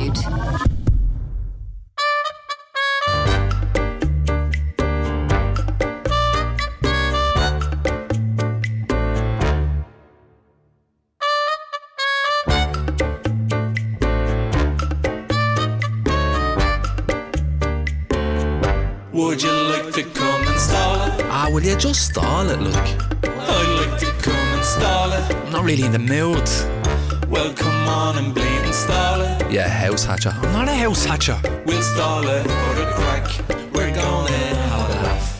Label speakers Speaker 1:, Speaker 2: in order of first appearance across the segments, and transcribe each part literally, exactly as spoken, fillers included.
Speaker 1: Attitude.
Speaker 2: Would you like to come and stall it?
Speaker 3: Ah, will you just stall it, look?
Speaker 2: I'd like to come and stall it.
Speaker 3: I'm not really in the mood.
Speaker 2: Well, come on and bleed and stall it.
Speaker 3: Yeah, house hatcher. I'm not a house hatcher.
Speaker 2: We'll stall it for the crack. We're gonna have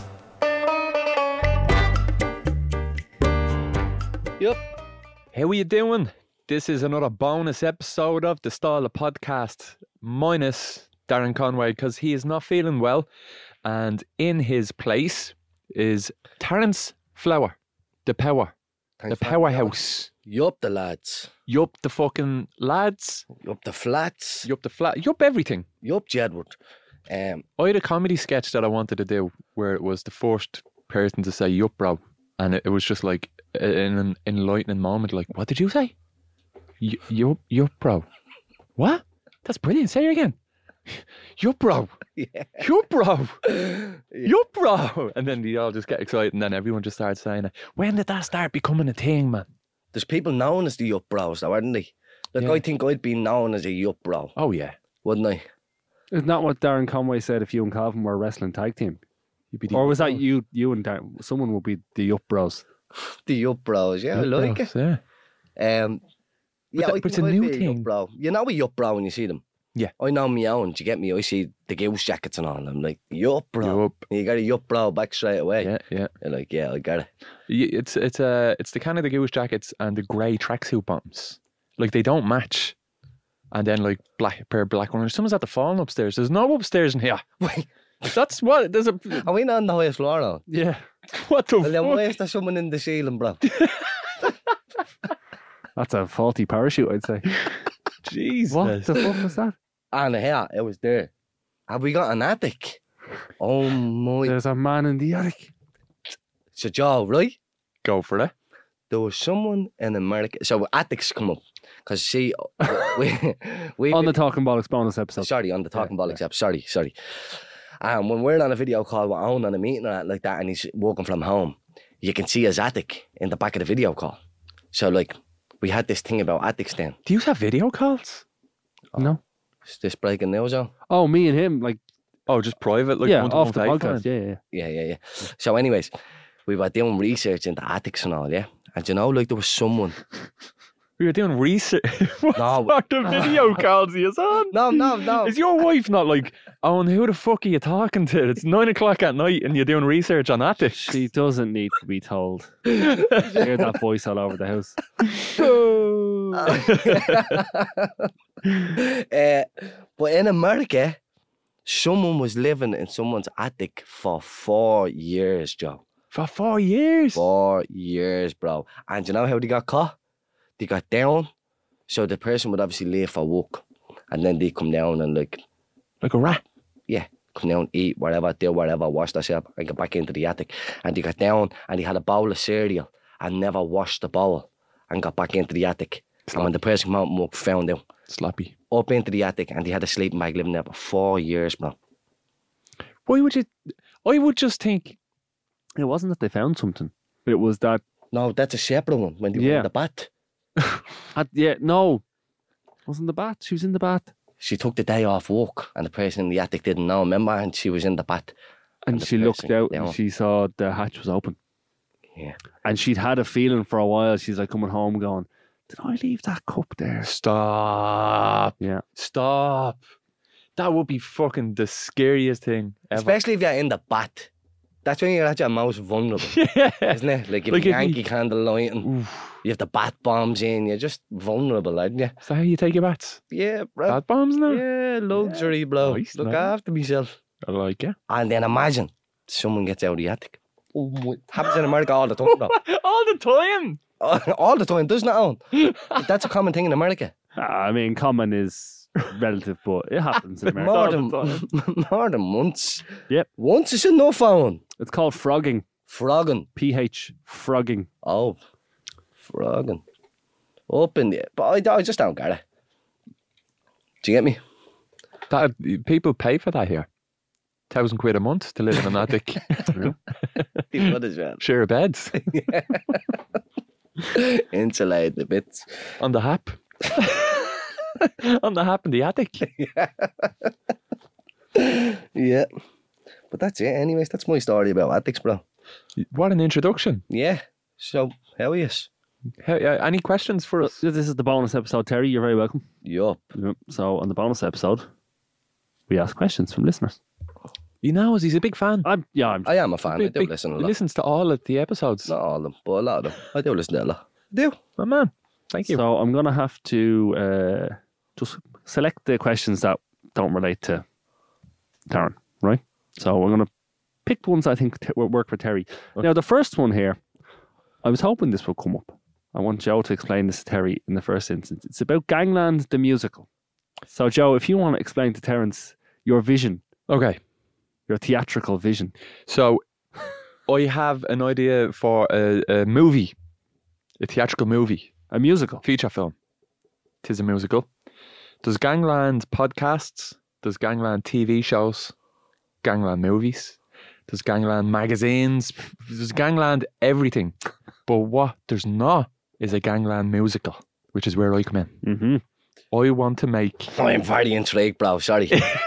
Speaker 2: a laugh.
Speaker 4: Yep. How are you doing? This is another bonus episode of the Stall of Podcast, minus Darren Conway, because he is not feeling well. And in his place is Terence Flower, the power,
Speaker 5: Thanks
Speaker 4: the
Speaker 5: for having me on.
Speaker 4: powerhouse.
Speaker 5: Yup, the lads.
Speaker 4: Yup, the fucking lads.
Speaker 5: Yup, the flats.
Speaker 4: Yup, the flat. Yup, everything.
Speaker 5: Yup, Jedward. Um,
Speaker 4: I had a comedy sketch that I wanted to do where it was the first person to say yup, bro. And it, it was just like in an enlightening moment. Like, what did you say? Y- yup, yup, bro. What? That's brilliant. Say it again. Yup, bro.
Speaker 5: yeah.
Speaker 4: Yup, bro. Yup, bro. And then they all just get excited and then everyone just starts saying it. When did that start becoming a thing, man?
Speaker 5: There's people known as the Yup Bros, though, aren't they? Like,
Speaker 4: Yeah.
Speaker 5: I think I'd be known as a Yup Bro,
Speaker 4: Oh, yeah.
Speaker 5: wouldn't I?
Speaker 6: Isn't that what Darren Conway said if you and Calvin were a wrestling tag team?
Speaker 4: You'd be the
Speaker 6: Or was
Speaker 4: Yup
Speaker 6: that you you and Darren? Someone would be the Yup Bros.
Speaker 5: The Yup Bros, yeah, I
Speaker 4: Yup
Speaker 5: like
Speaker 4: bros,
Speaker 5: it.
Speaker 4: Yeah.
Speaker 5: Um, yeah,
Speaker 4: that-
Speaker 5: I
Speaker 4: but it's
Speaker 5: think
Speaker 4: a
Speaker 5: I'd
Speaker 4: new
Speaker 5: be Yup
Speaker 4: thing.
Speaker 5: Bro. You know a Yup Bro when you see them?
Speaker 4: Yeah.
Speaker 5: I know my own. Do you get me? I see the goose jackets and all. I'm like, Yup Bro.
Speaker 4: Yup.
Speaker 5: And you got a Yup Bro back straight away.
Speaker 4: Yeah, yeah.
Speaker 5: You're like, yeah, I got it.
Speaker 4: Y- It's it's uh, it's the Canada Goose jackets and the grey tracksuit bottoms. Like they don't match. And then like black pair of black ones. Someone's at the falling upstairs. There's no upstairs in here.
Speaker 5: Wait,
Speaker 4: That's what there's a
Speaker 5: are we not on the highest floor now?
Speaker 6: Yeah.
Speaker 4: what the
Speaker 5: Well, then
Speaker 4: fuck?
Speaker 5: why is there someone in the ceiling, bro?
Speaker 6: That's a faulty parachute, I'd say.
Speaker 4: Jesus.
Speaker 6: What the fuck was that?
Speaker 5: And here, it was there. Have we got an attic? Oh my.
Speaker 6: There's a man in the attic.
Speaker 5: So, Joe, right?
Speaker 4: Go for it.
Speaker 5: There was someone in America. So, attics come up. Because, see, we. we
Speaker 6: On the Talking Bollocks bonus episode.
Speaker 5: Sorry, on the Talking Bollocks app. Sorry, sorry. Um, when we're on a video call with Owen on a meeting or that like that and he's working from home, you can see his attic in the back of the video call. So, like, we had this thing about attics then.
Speaker 4: Do you have video calls?
Speaker 6: No.
Speaker 5: Is this breaking news, on?
Speaker 6: Oh, me and him, like,
Speaker 4: Oh, just private, like
Speaker 6: yeah,
Speaker 4: one to
Speaker 6: off
Speaker 4: one
Speaker 6: the
Speaker 4: take
Speaker 6: podcast.
Speaker 4: time?
Speaker 6: Yeah, yeah.
Speaker 5: Yeah, yeah, yeah. So, anyways, we were doing research into attics and all, yeah? And you know, like, there was someone.
Speaker 4: We were doing research. what
Speaker 5: No.
Speaker 4: sort of video calls are you on?
Speaker 5: No, no, no.
Speaker 4: Is your wife not like, oh, and who the fuck are you talking to? It's nine o'clock at night and you're doing research on attics.
Speaker 6: She doesn't need to be told. Hear that voice all over the house.
Speaker 5: uh, but in America, someone was living in someone's attic for four years, Joe.
Speaker 4: For four years.
Speaker 5: Four years, bro. And you know how they got caught? They got down. So the person would obviously leave for work. And then they come down and like,
Speaker 4: Like a rat.
Speaker 5: yeah, come down, eat, whatever, do whatever, wash themselves and get back into the attic. And they got down and they had a bowl of cereal and never washed the bowl and got back into the attic. And when the person came out and work, found them
Speaker 4: Sloppy.
Speaker 5: up into the attic and they had a sleeping bag living there for four years, bro.
Speaker 4: Why would you? I would just think.
Speaker 6: It wasn't that they found something. It was that,
Speaker 5: No, that's a separate one when they were
Speaker 6: Yeah.
Speaker 5: in the bath.
Speaker 6: at, yeah, no. Wasn't the bath. She was in the bath.
Speaker 5: She took the day off work and the person in the attic didn't know, remember? And she was in the bath.
Speaker 6: And,
Speaker 5: the
Speaker 6: she looked
Speaker 5: person
Speaker 6: out
Speaker 5: down.
Speaker 6: and she saw the hatch was open.
Speaker 5: Yeah.
Speaker 6: And she'd had a feeling for a while. She's like coming home going, did I leave that cup there?
Speaker 4: Stop.
Speaker 6: Yeah.
Speaker 4: Stop. That would be fucking the scariest thing ever.
Speaker 5: Especially if you're in the bath. That's when you're at your most vulnerable,
Speaker 4: yeah.
Speaker 5: isn't it? Like if
Speaker 4: Like
Speaker 5: you
Speaker 4: if you-
Speaker 5: Yankee candle lighting,
Speaker 4: Oof.
Speaker 5: you have the bat bombs in, you're just vulnerable, aren't you?
Speaker 4: Is that how you take your bats?
Speaker 5: Yeah, bro.
Speaker 4: Bat bombs now?
Speaker 5: Yeah, luxury, bro.
Speaker 4: Nice,
Speaker 5: Look
Speaker 4: nice.
Speaker 5: after myself.
Speaker 4: I like it.
Speaker 5: And then imagine someone gets out of the attic. Oh my. Happens in America all the time, bro.
Speaker 4: All the time.
Speaker 5: all the time, doesn't it, Owen? That's a common thing in America.
Speaker 6: Ah, I mean, common is relative, but it happens in America.
Speaker 5: More
Speaker 4: all
Speaker 5: than,
Speaker 4: the
Speaker 5: more than once.
Speaker 6: Yep.
Speaker 5: Once is enough, Owen.
Speaker 6: It's called frogging.
Speaker 5: Frogging.
Speaker 6: P H, frogging.
Speaker 5: Oh, frogging. Up in the... But I, I just don't get it. Do you get me?
Speaker 4: That people pay for that here. Thousand quid a month to live in an attic.
Speaker 5: He would as well.
Speaker 4: Share beds
Speaker 5: Insulated the bits.
Speaker 4: on the hap. On the hap in the attic.
Speaker 5: Yeah. But that's it. Anyways, that's my story about attics, bro.
Speaker 4: What an introduction.
Speaker 5: Yeah. So, how are you?
Speaker 4: Hey, uh, any questions for us?
Speaker 6: This is the bonus episode, Terry. You're very welcome.
Speaker 5: Yup.
Speaker 6: Yep. So on the bonus episode, we ask questions from listeners.
Speaker 4: He knows he's a big fan.
Speaker 6: I'm yeah. I'm
Speaker 5: I am a fan. I
Speaker 4: Big-
Speaker 5: do
Speaker 4: big-
Speaker 5: listen a
Speaker 4: he
Speaker 5: lot.
Speaker 4: listens to all of the episodes.
Speaker 5: Not all of them, but a lot of them. I do listen to a lot. I do.
Speaker 4: Oh, man. Thank you.
Speaker 6: So I'm gonna have to uh, just select the questions that don't relate to Darren, right? So we're gonna pick ones I think t- will work for Terry. Now the first one here, I was hoping this would come up. I want Joe to explain this to Terry in the first instance. It's about Gangland the musical. So Joe, if you want to explain to Terence your vision,
Speaker 4: Okay.
Speaker 6: your theatrical vision.
Speaker 4: So I have an idea for a, a movie, a theatrical movie,
Speaker 6: A musical.
Speaker 4: feature film. Tis a musical. Does Gangland podcasts? Does Gangland T V shows? Gangland movies? Does Gangland magazines? Does Gangland everything? But what there's not is a Gangland musical, which is where I come in.
Speaker 6: Mm-hmm.
Speaker 4: I want to make.
Speaker 5: I'm very intrigued, bro. Sorry.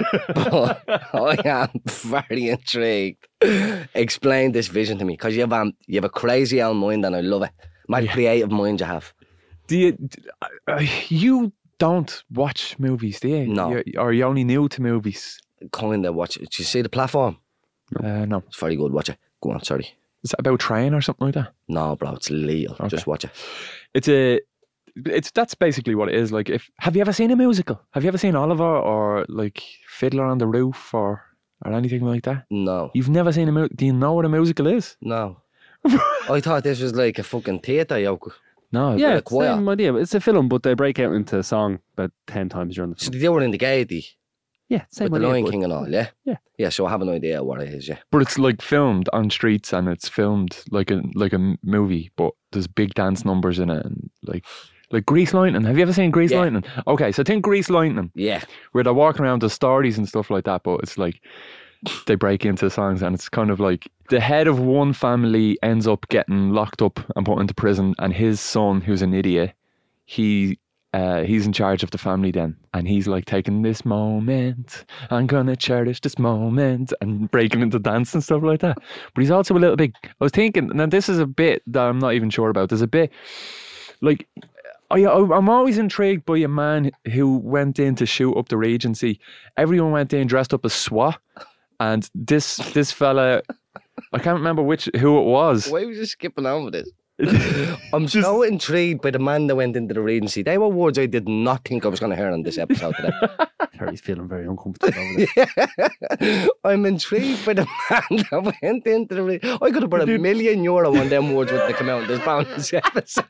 Speaker 5: But I am very intrigued. Explain this vision to me, because you have um, you have a crazy old mind and I love it. Mad creative mind you have.
Speaker 4: Do you? d- uh, you don't watch movies, do you?
Speaker 5: No.
Speaker 4: You're, or you only new to movies?
Speaker 5: Kind of watch it. Did you see the platform?
Speaker 4: Uh, no.
Speaker 5: It's very good. Watch it. Go on. Sorry.
Speaker 4: Is that about train or something like that?
Speaker 5: No, bro. It's legal.
Speaker 4: Okay.
Speaker 5: Just watch it.
Speaker 4: It's a. It's that's basically what it is. Like, if have you ever seen a musical? Have you ever seen Oliver or like Fiddler on the Roof or or anything like that?
Speaker 5: No.
Speaker 4: You've never seen a musical? Do you know what a musical is?
Speaker 5: No. I thought this was like a fucking theatre yoke.
Speaker 4: No.
Speaker 6: Yeah,
Speaker 5: a
Speaker 6: it's the
Speaker 5: choir.
Speaker 6: same idea. It's a film, but they break out into a song about ten times during the
Speaker 5: So
Speaker 6: film.
Speaker 5: they do it in the Gaiety
Speaker 6: Yeah, same
Speaker 5: with the
Speaker 6: idea.
Speaker 5: Lion
Speaker 6: but-
Speaker 5: King and all, yeah?
Speaker 6: Yeah.
Speaker 5: Yeah, so I have an idea what it is, yeah.
Speaker 4: But it's like filmed on streets and it's filmed like a like a m- movie, but there's big dance numbers in it and like like Grease Lightning. Have you ever seen Grease
Speaker 5: Yeah.
Speaker 4: Lightning? Okay, so think Grease Lightning,
Speaker 5: Yeah.
Speaker 4: where they're walking around the stories and stuff like that, but it's like they break into songs and it's kind of like the head of one family ends up getting locked up and put into prison, and his son, who's an idiot, he uh, he's in charge of the family then, and he's like taking this moment, I'm gonna cherish this moment, and breaking into dance and stuff like that. But he's also a little bit, I was thinking, now this is a bit that I'm not even sure about. There's a bit like I, I- I'm always intrigued by a man who went in to shoot up the Regency. Everyone went in dressed up as SWAT, and this this fella, I can't remember which who it was.
Speaker 5: Why was you skipping on with this? I'm so intrigued by the man that went into the Regency. They were words I did not think I was going to hear on this episode today.
Speaker 6: Terry's feeling very uncomfortable over this.
Speaker 5: I'm intrigued by the man that went into the Regency. I could have put a million euro on them words when they come out in this bonus episode.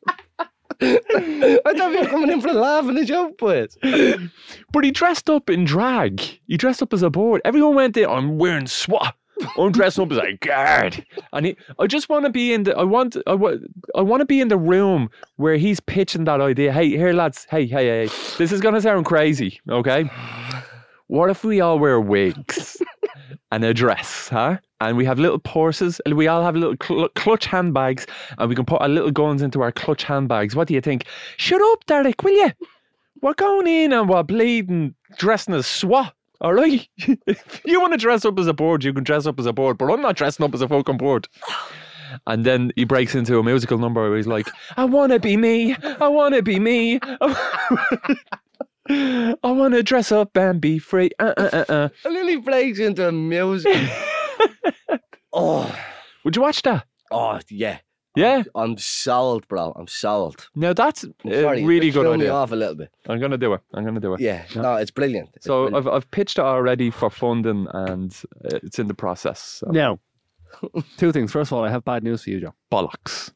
Speaker 5: I thought we were coming in for a laugh and a joke, boys.
Speaker 4: But he dressed up in drag. He dressed up as a board. Everyone went in, I'm wearing SWAT. I'm dressed up as a guard. And he, I just want to be in the, I want, I, wa- I want to be in the room where he's pitching that idea. Hey, here lads, hey, hey, hey, this is going to sound crazy, okay? What if we all wear wigs and a dress, huh? And we have little purses, and we all have little cl- clutch handbags, and we can put our little guns into our clutch handbags. What do you think? Shut up, Derek, will you? We're going in and we're bleeding, dressing as SWAT. All right? If you want to dress up as a board, you can dress up as a board, but I'm not dressing up as a fucking board. And then he breaks into a musical number where he's like, I want to be me. I want to be me. I want to dress up and be free. Uh, uh, uh, uh.
Speaker 5: And then he breaks into a music. oh,
Speaker 4: Would you watch that?
Speaker 5: oh, yeah.
Speaker 4: Yeah.
Speaker 5: I'm sold, bro. I'm sold.
Speaker 4: Now that's
Speaker 5: I'm
Speaker 4: a
Speaker 5: sorry,
Speaker 4: really
Speaker 5: it
Speaker 4: good
Speaker 5: threw me
Speaker 4: idea.
Speaker 5: off a little bit.
Speaker 4: I'm going to do it. I'm going to do it.
Speaker 5: Yeah, no, it's brilliant. It's
Speaker 4: So
Speaker 5: brilliant.
Speaker 4: I've I've pitched it already for funding, and uh, it's in the process. So.
Speaker 6: Now, two things. First of all, I have bad news for you, Joe.
Speaker 4: Bollocks.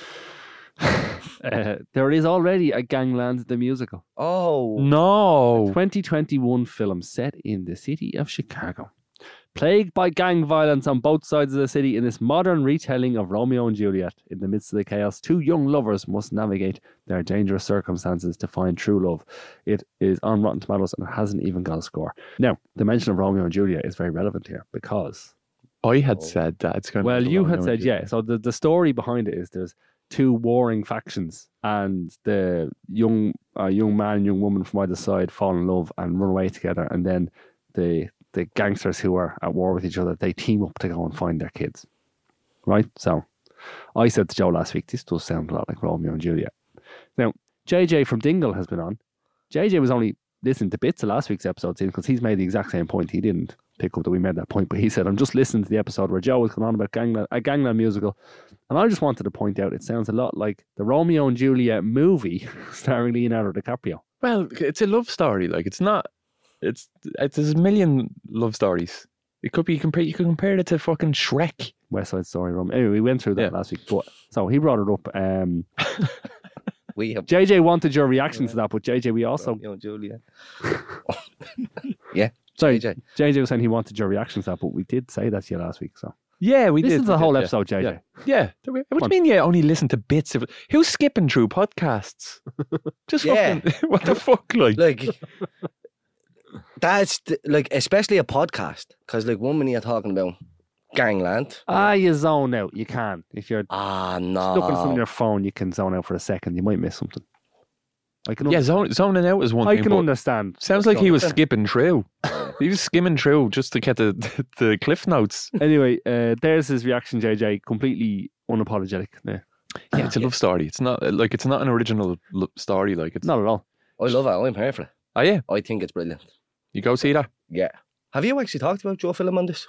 Speaker 6: Uh, there is already a Gangland the musical.
Speaker 5: oh,
Speaker 4: No.
Speaker 6: twenty twenty-one film set in the city of Chicago. Plagued by gang violence on both sides of the city in this modern retelling of Romeo and Juliet. In the midst of the chaos, two young lovers must navigate their dangerous circumstances to find true love. It is on Rotten Tomatoes and it hasn't even got a score. Now, the mention of Romeo and Juliet is very relevant here because...
Speaker 4: I had said that. It's kind
Speaker 6: Well,
Speaker 4: of
Speaker 6: you had said, yeah. So the, the story behind it is there's two warring factions and the young uh, young man and young woman from either side fall in love and run away together. And then the the gangsters who are at war with each other, they team up to go and find their kids. Right? So I said to Joe last week, this does sound a lot like Romeo and Juliet. Now, J J from Dingle has been on. J J was only listening to bits of last week's episode because he's made the exact same point. He didn't pick up that we made that point, but he said, I'm just listening to the episode where Joe was going on about Gangland, a Gangland musical, and I just wanted to point out it sounds a lot like the Romeo and Juliet movie starring Leonardo DiCaprio.
Speaker 4: Well, it's a love story. Like, it's not, it's, it's there's a million love stories. It could be, compare, you could compare it to fucking Shrek.
Speaker 6: West Side Story. Romeo. Anyway, we went through that
Speaker 4: Yeah.
Speaker 6: last week, but so he brought it up. Um,
Speaker 5: We have
Speaker 6: J J wanted your reaction to that, but J J, we also,
Speaker 5: Romeo and Juliet. Yeah.
Speaker 6: sorry,
Speaker 5: J J.
Speaker 6: J J was saying he wanted your reaction to that, but we did say that to you last week, so.
Speaker 4: Yeah, we
Speaker 6: This
Speaker 4: did.
Speaker 6: is the
Speaker 4: we
Speaker 6: whole
Speaker 4: did,
Speaker 6: episode, J J.
Speaker 4: Yeah. yeah. yeah. What do
Speaker 6: Come
Speaker 4: you mean you only listen to bits of it? Who's skipping through podcasts? Just
Speaker 5: Yeah.
Speaker 4: fucking, what the fuck, like?
Speaker 5: Like, that's the, like, especially a podcast, because like one minute you're talking about gangland.
Speaker 6: Ah, you zone out. You can. If you're
Speaker 5: Ah, no.
Speaker 6: looking from your phone, you can zone out for a second. You might miss something. I can,
Speaker 4: yeah,
Speaker 6: un-
Speaker 4: zone, zoning out is one
Speaker 6: I
Speaker 4: thing.
Speaker 6: can
Speaker 4: but
Speaker 6: understand.
Speaker 4: sounds like he was
Speaker 5: Listen.
Speaker 4: skipping through. He was skimming through just to get the, the cliff notes.
Speaker 6: Anyway, uh, there's his reaction, J J. Completely unapologetic. Yeah.
Speaker 4: Yeah, it's a love story. It's not like it's not an original lo- story. Like it's
Speaker 6: Not at all.
Speaker 5: I love it. I'm here for it.
Speaker 4: Oh yeah,
Speaker 5: I think it's brilliant.
Speaker 4: you go see that.
Speaker 5: Yeah. Have you actually talked about Joe Film on this?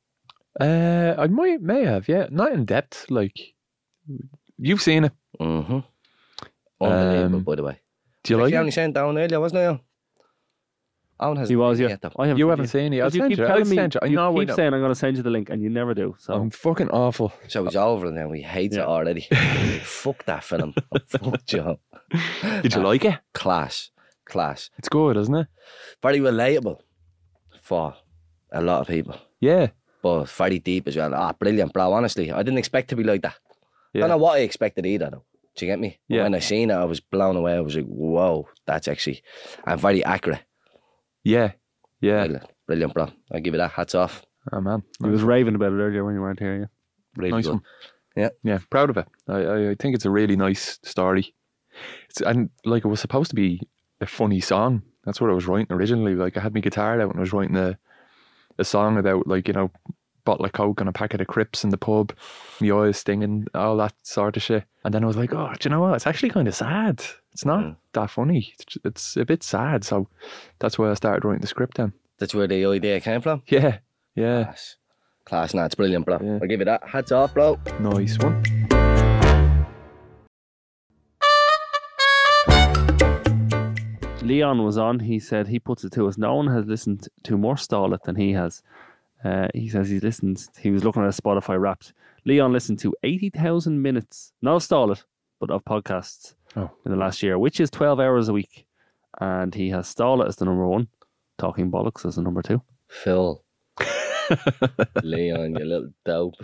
Speaker 4: Uh, I might may have. Yeah, not in depth. Like you've seen it.
Speaker 5: Mm-hmm. Unbelievable,
Speaker 4: Um,
Speaker 5: by the way.
Speaker 4: Do you like
Speaker 5: Actually,
Speaker 4: it?
Speaker 5: only sent down earlier, wasn't I? Owen has
Speaker 6: He was, yeah.
Speaker 5: yet, though.
Speaker 6: I haven't
Speaker 4: You
Speaker 6: seen
Speaker 4: haven't
Speaker 6: it.
Speaker 4: seen it. I'll
Speaker 6: But you
Speaker 4: send
Speaker 6: keep
Speaker 4: you. I'll
Speaker 6: telling me,
Speaker 4: send you. I
Speaker 6: you
Speaker 4: know. I
Speaker 6: keep
Speaker 4: know.
Speaker 6: saying I'm going to send you the link, and you never do. So
Speaker 4: I'm fucking awful.
Speaker 5: So he's over it now. He hates
Speaker 6: Yeah.
Speaker 5: it already. Fuck that film. Fuck Joe.
Speaker 4: Did you like it?
Speaker 5: Class. Class.
Speaker 4: It's good, isn't it?
Speaker 5: Very relatable for a lot of people.
Speaker 4: Yeah.
Speaker 5: But very deep as well. Ah, brilliant, bro. Honestly, I didn't expect to be like that.
Speaker 4: Yeah.
Speaker 5: Don't know what I expected either, though. Do you get me? But
Speaker 4: Yeah.
Speaker 5: when I seen it, I was blown away. I was like, whoa, that's actually, and very accurate.
Speaker 4: Yeah. Yeah.
Speaker 5: Brilliant, brilliant, bro. I'll give you that. Hats off.
Speaker 4: Oh man.
Speaker 6: he was raving about it earlier when you weren't here. Yeah.
Speaker 5: Really
Speaker 4: Nice
Speaker 5: good.
Speaker 4: one.
Speaker 5: Yeah.
Speaker 4: Yeah. Proud of it. I, I, I think it's a really nice story. It's and like it was supposed to be a funny song. That's what I was writing originally. Like I had my guitar out and I was writing a a song about like, you know, bottle of Coke and a packet of Crips in the pub, my eyes stinging, all that sort of shit. And then I was like, oh, do you know what? It's actually kind of sad. It's not
Speaker 5: Mm.
Speaker 4: that funny. It's, it's a bit sad. So that's why I started writing the script then.
Speaker 5: That's where the idea came from.
Speaker 4: Yeah. Yeah.
Speaker 5: Class. Class, nah, it's brilliant, bro.
Speaker 4: Yeah.
Speaker 5: I'll give you that. Hats off, bro.
Speaker 4: Nice one.
Speaker 6: Leon was on. He said he puts it to us. No one has listened to more Stall It than he has. Uh, he says he's listened. He was looking at a Spotify Wrapped. Leon listened to eighty thousand minutes, not of Stall It, but of podcasts
Speaker 4: Oh.
Speaker 6: in the last year, which is twelve hours a week. And he has Stall It as the number one, Talking Bollocks as the number two.
Speaker 5: Phil. Leon, you little dope.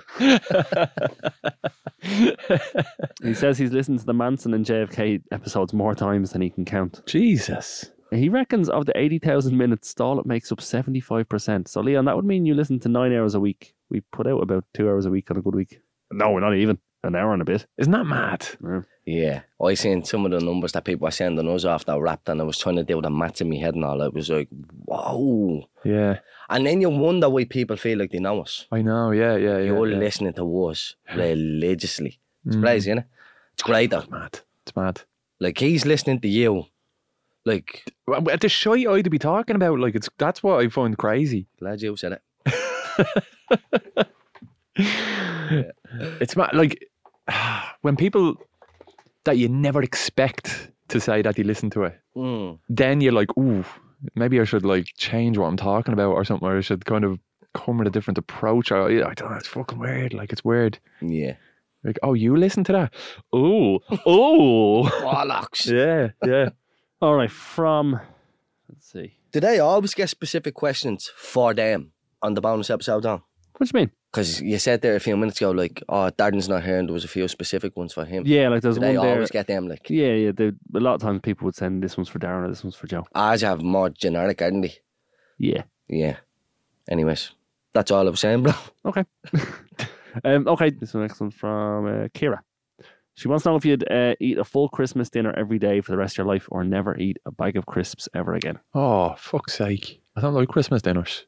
Speaker 6: He says he's listened to the Manson and J F K episodes more times than he can count.
Speaker 4: Jesus.
Speaker 6: He reckons of the eighty thousand minutes, Stall It makes up seventy-five percent. So, Leon, that would mean you listen to nine hours a week. We put out about two hours a week on a good week. No, not even. An hour and a bit.
Speaker 4: Isn't that mad?
Speaker 6: Yeah.
Speaker 5: Yeah. I seen some of the numbers that people were sending us off that Wrapped, and I was trying to do the maths in my head and all. It was like, whoa.
Speaker 4: Yeah.
Speaker 5: And then you wonder why people feel like they know us.
Speaker 4: I know. Yeah. Yeah. Yeah.
Speaker 5: You're
Speaker 4: yeah.
Speaker 5: listening to us religiously. It's
Speaker 4: Mm.
Speaker 5: crazy, isn't it? It's great, though.
Speaker 4: It's mad. It's mad.
Speaker 5: Like, he's listening to you. Like,
Speaker 4: Well, the shy eye to be talking about, like it's that's what I find crazy.
Speaker 5: glad you said it.
Speaker 4: It's mad. Like when people that you never expect to say that you listen to it,
Speaker 5: Mm.
Speaker 4: then you're like, ooh, maybe I should like change what I'm talking about or something, or I should kind of come with a different approach. Or I don't know. It's fucking weird. Like it's weird.
Speaker 5: Yeah.
Speaker 4: Like, oh, you listen to that? Oh, oh,
Speaker 5: Bollocks.
Speaker 4: yeah, yeah.
Speaker 6: All right, from, let's see.
Speaker 5: Do they always get specific questions for them? on the bonus episode on?
Speaker 6: What do you mean?
Speaker 5: Because you said there a few minutes ago, like, oh, Darren's not here, and there was a few specific ones for him.
Speaker 6: Yeah, like there's
Speaker 5: Do
Speaker 6: one
Speaker 5: they
Speaker 6: there.
Speaker 5: always get them, like,
Speaker 6: Yeah, yeah. they- A lot of times people would send this one's for Darren or this one's for Joe.
Speaker 5: ours have more generic, aren't they?
Speaker 6: Yeah.
Speaker 5: Yeah. Anyways, that's all I was saying, bro.
Speaker 6: Okay. um, okay, this is the next one from uh, Kira. She wants to know if you'd uh, eat a full Christmas dinner every day for the rest of your life or never eat a bag of crisps ever again.
Speaker 4: Oh, fuck's sake. I don't like Christmas dinners.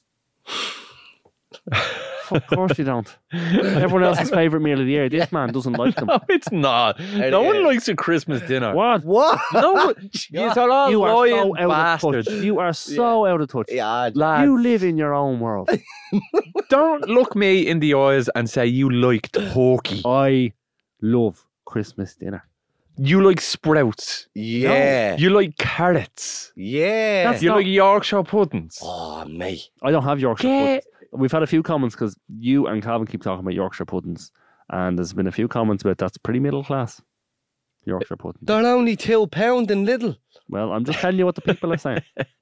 Speaker 6: Of course you don't. Everyone else's favourite meal of the year. This man doesn't like them.
Speaker 4: No, it's not. No one likes a Christmas dinner.
Speaker 6: What?
Speaker 5: What?
Speaker 4: No, you're all
Speaker 6: You are
Speaker 4: lying
Speaker 6: so out
Speaker 4: bastards.
Speaker 6: of touch. You are so out of touch.
Speaker 5: Yeah,
Speaker 4: Lads,
Speaker 6: You live in your own world.
Speaker 4: don't look me in the eyes and say you like turkey.
Speaker 6: I love Christmas dinner.
Speaker 4: You like sprouts.
Speaker 5: yeah.
Speaker 4: You like carrots.
Speaker 5: Yeah.
Speaker 6: That's
Speaker 4: You
Speaker 6: not-
Speaker 4: like Yorkshire puddings.
Speaker 5: Oh, mate.
Speaker 6: I don't have Yorkshire
Speaker 4: Get-
Speaker 6: puddings. We've had a few comments because you and Calvin keep talking about Yorkshire puddings, and there's been a few comments about that's pretty middle class. Yorkshire puddings.
Speaker 5: They're only two pound and little.
Speaker 6: Well, I'm just telling you what the people are saying.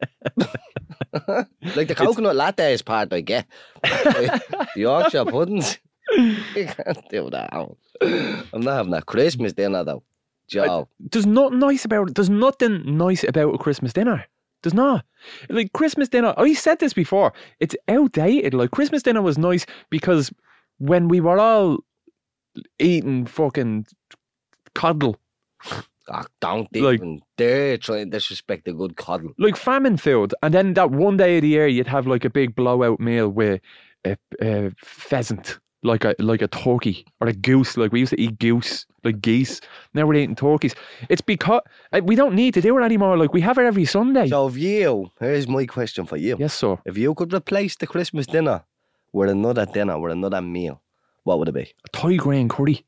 Speaker 5: Like the coconut latte is part I get. The Yorkshire puddings. You can't do that. I'm not having that Christmas dinner though. Joe.
Speaker 4: There's nothing nice about it. There's nothing nice about a Christmas dinner. There's not. Like Christmas dinner, I said this before, it's outdated. Like Christmas dinner was nice because when we were all eating fucking coddle,
Speaker 5: Oh, don't
Speaker 4: Like-
Speaker 5: even dare try and disrespect the good coddle.
Speaker 4: like famine food, and then that one day of the year you'd have like a big blowout meal with a, a pheasant, like a like a turkey or a goose. Like we used to eat goose, like geese. Now we're eating turkeys. It's because uh, we don't need to do it anymore. Like we have it every Sunday.
Speaker 5: So if you, here's my question for you.
Speaker 4: Yes, sir.
Speaker 5: If you could replace the Christmas dinner with another dinner, with another meal, what would it be?
Speaker 4: A Thai grain curry.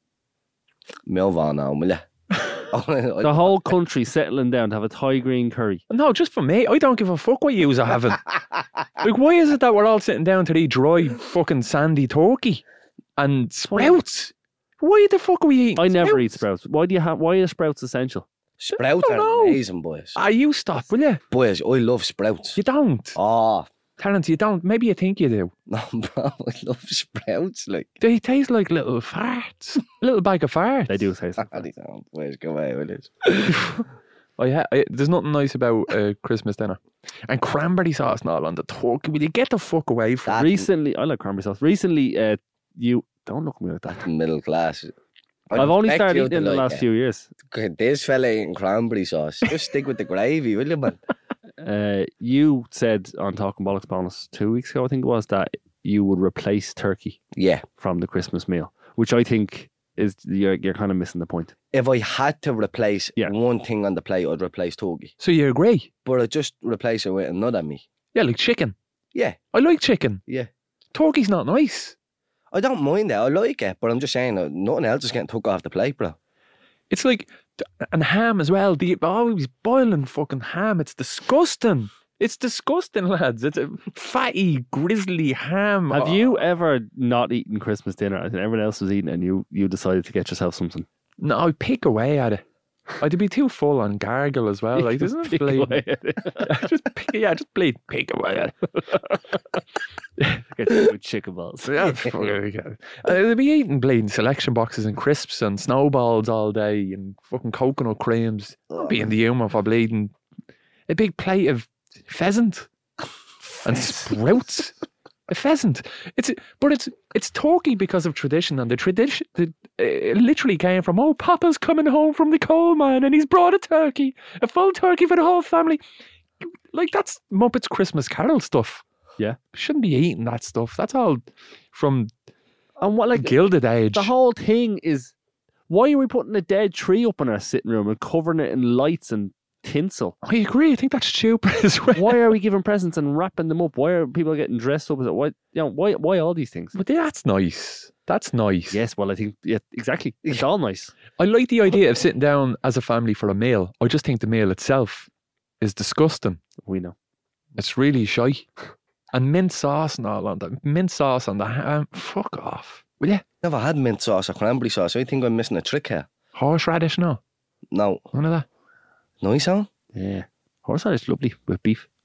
Speaker 5: Move on now, will you?
Speaker 6: The whole country settling down to have a Thai green curry.
Speaker 4: No, just for me. I don't give a fuck what yous are having. Like, why is it that we're all sitting down to eat dry fucking sandy turkey and sprouts? Why the fuck are we eating?
Speaker 6: I never eat sprouts. Why do you have? Why are sprouts essential?
Speaker 5: Sprouts
Speaker 4: I
Speaker 5: are
Speaker 4: don't know.
Speaker 5: amazing, boys.
Speaker 4: Ah, you stop, will you?
Speaker 5: Boys, I love sprouts.
Speaker 4: You don't.
Speaker 5: Oh,
Speaker 4: Terence, you don't. Maybe you think you do.
Speaker 5: no, bro, I love sprouts. Like,
Speaker 4: They taste like little farts. A little bag of farts.
Speaker 6: They do taste.
Speaker 5: ah, they don't. Boys, go away with it.
Speaker 4: I ha- I, there's nothing nice about a Christmas dinner. And cranberry sauce not on the turkey. Will you get the fuck away from
Speaker 5: That
Speaker 6: Recently, I like cranberry sauce. Recently, uh, you don't look at me like that.
Speaker 5: middle class. I'd
Speaker 6: I've only
Speaker 5: expect
Speaker 6: started
Speaker 5: you
Speaker 6: eating it in
Speaker 5: to
Speaker 6: the
Speaker 5: like
Speaker 6: last
Speaker 5: it.
Speaker 6: few years.
Speaker 5: This fella eating cranberry sauce. Just stick with the gravy, will you, man?
Speaker 6: Uh, you said on Talking Bollocks Bonus two weeks ago, I think it was, that you would replace turkey
Speaker 5: Yeah.
Speaker 6: from the Christmas meal, which I think is you're you're kind of missing the point.
Speaker 5: If I had to replace
Speaker 6: Yeah.
Speaker 5: one thing on the plate, I'd replace turkey.
Speaker 4: So you agree?
Speaker 5: But I'd just replace it with another meat.
Speaker 4: Yeah, like chicken.
Speaker 5: Yeah,
Speaker 4: I like chicken.
Speaker 5: yeah.
Speaker 4: Turkey's not nice.
Speaker 5: I don't mind it. I like it. But I'm just saying, uh, nothing else is getting took off the plate, bro.
Speaker 4: It's like, and ham as well. The always boiling fucking ham. It's disgusting. It's disgusting, lads. It's a fatty, grizzly ham.
Speaker 6: Have
Speaker 4: Oh.
Speaker 6: you ever not eaten Christmas dinner and everyone else was eating and you you decided to get yourself something?
Speaker 4: No, I pick away at it. I'd be too full on gargle as well. Like, isn't it
Speaker 6: Pick
Speaker 4: bleeding?
Speaker 6: away at it.
Speaker 4: just pick, yeah, just bleed. Pick away at it.
Speaker 6: Get you with chicken balls.
Speaker 4: Yeah, fucking hell. Uh, they'd be eating bleeding selection boxes and crisps and snowballs all day and fucking coconut creams. I'd be in the humour for bleeding a big plate of pheasant and sprouts. A pheasant. It's but it's it's turkey because of tradition, and the tradition the, it literally came from, oh, Papa's coming home from the coal mine and he's brought a turkey, a full turkey for the whole family. Like, that's Muppets Christmas Carol stuff.
Speaker 6: Yeah.
Speaker 4: Shouldn't be eating that stuff. That's all from
Speaker 6: And what like
Speaker 4: Gilded Age.
Speaker 6: the whole thing is, why are we putting a dead tree up in our sitting room and covering it in lights and tinsel?
Speaker 4: I agree. I think that's stupid as well.
Speaker 6: Why are we giving presents and wrapping them up? Why are people getting dressed up as it? Why, you know, why, why all these things?
Speaker 4: But that's nice. That's nice.
Speaker 6: Yes, well, I think yeah, exactly. It's all nice.
Speaker 4: I like the idea of sitting down as a family for a meal. I just think the meal itself is disgusting.
Speaker 6: We know.
Speaker 4: It's really shy. And mint sauce and all on that. Mint sauce on the ham. Fuck off. Will you?
Speaker 5: Never had mint sauce or cranberry sauce. I think I'm missing a trick here.
Speaker 4: Horseradish, no.
Speaker 5: No.
Speaker 4: None of that.
Speaker 5: Nice, huh?
Speaker 6: Yeah, horseradish is lovely with beef.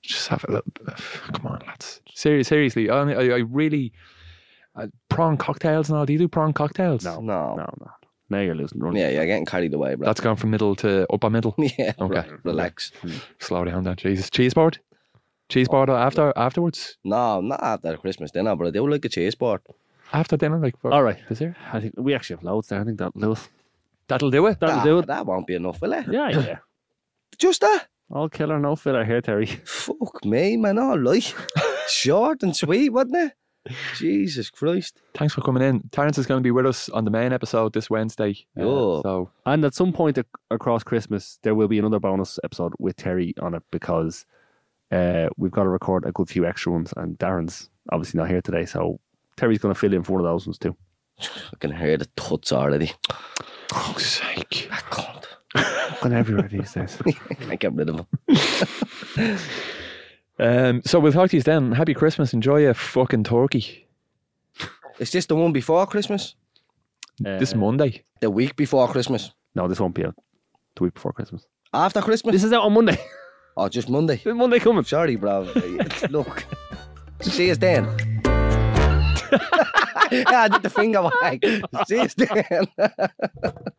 Speaker 4: Just have a little bit of, come on, lads. Seriously, seriously. I, I, I really, uh, prawn cocktails now. Do you do prawn cocktails?
Speaker 6: No,
Speaker 5: No.
Speaker 6: no, no. Now you're losing running.
Speaker 5: Yeah, you're getting carried away, bro.
Speaker 4: That's gone from middle to upper middle.
Speaker 5: yeah.
Speaker 4: Okay.
Speaker 5: Relax.
Speaker 4: Slow down then. Jesus. Cheese board? Cheese board after, afterwards?
Speaker 5: No, not after Christmas dinner, but I do like a cheese board.
Speaker 4: After dinner, like, for
Speaker 6: All right.
Speaker 4: dessert?
Speaker 6: I think we actually have loads there. I think that'll do it.
Speaker 4: That'll do it.
Speaker 6: That'll
Speaker 5: That,
Speaker 6: do it.
Speaker 5: that won't be enough, will it?
Speaker 6: Yeah, yeah.
Speaker 5: Just that?
Speaker 6: All killer, no filler here, Terry.
Speaker 5: Fuck me, man. All right. Short and sweet, wasn't it? Jesus Christ.
Speaker 4: Thanks for coming in. Terence is going to be with us on the main episode this Wednesday. Uh,
Speaker 5: Oh.
Speaker 4: so,
Speaker 6: And at some point ac- across Christmas, there will be another bonus episode with Terry on it because uh, we've got to record a good few extra ones, and Darren's obviously not here today, so Terry's going to fill in for one of those ones too.
Speaker 5: I can hear the tuts already.
Speaker 4: fuck's sake.
Speaker 5: I can't.
Speaker 6: Fucking everywhere these days.
Speaker 5: I get rid of him.
Speaker 4: Um, so we'll talk to you then. Happy Christmas. Enjoy your fucking turkey.
Speaker 5: Is this the one before Christmas?
Speaker 4: This
Speaker 6: Uh,
Speaker 4: Monday.
Speaker 5: The week before Christmas?
Speaker 6: No, this won't be out the week before Christmas.
Speaker 5: After Christmas?
Speaker 6: This is out on Monday.
Speaker 5: Or just Monday?
Speaker 6: There's Monday coming.
Speaker 5: Sorry, bro. Look. See us then. Yeah, I did the finger wag. See us then.